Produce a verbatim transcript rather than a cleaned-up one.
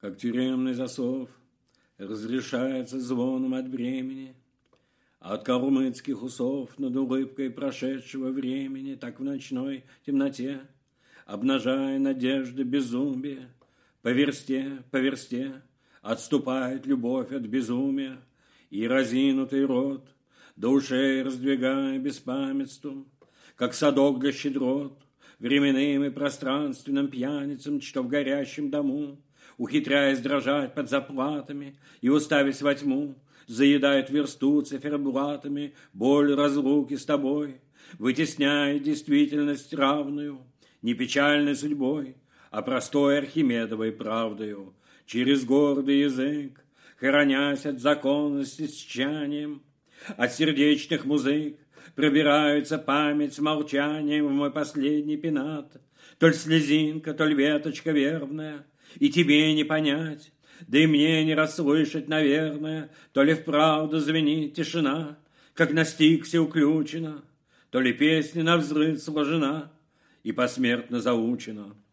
как тюремный засов, разрешается звоном от бремени, от калмыцких усов над улыбкой прошедшего времени, так в ночной темноте, обнажая надежды безумия, по версте, по версте отступает любовь от безумия, и разинутый рот до ушей раздвигая беспамятством, как садок для щедрот, временным и пространственным пьяницам, что в горящем дому, ухитряясь дрожать под заплатами и уставясь во тьму, заедает версту циферблатами боль разлуки с тобой, вытесняя действительность равную, не печальной судьбой, а простой архимедовой правдою, через гордый язык, хоронясь от законности с тчанием, от сердечных музык, пробирается память с молчанием в мой последний пенат, толь слезинка, толь веточка верная, и тебе не понять, да и мне не расслышать, наверное, то ли вправду звенит тишина, как на стиксе уключена, то ли песня навзрыд сложена и посмертно заучена.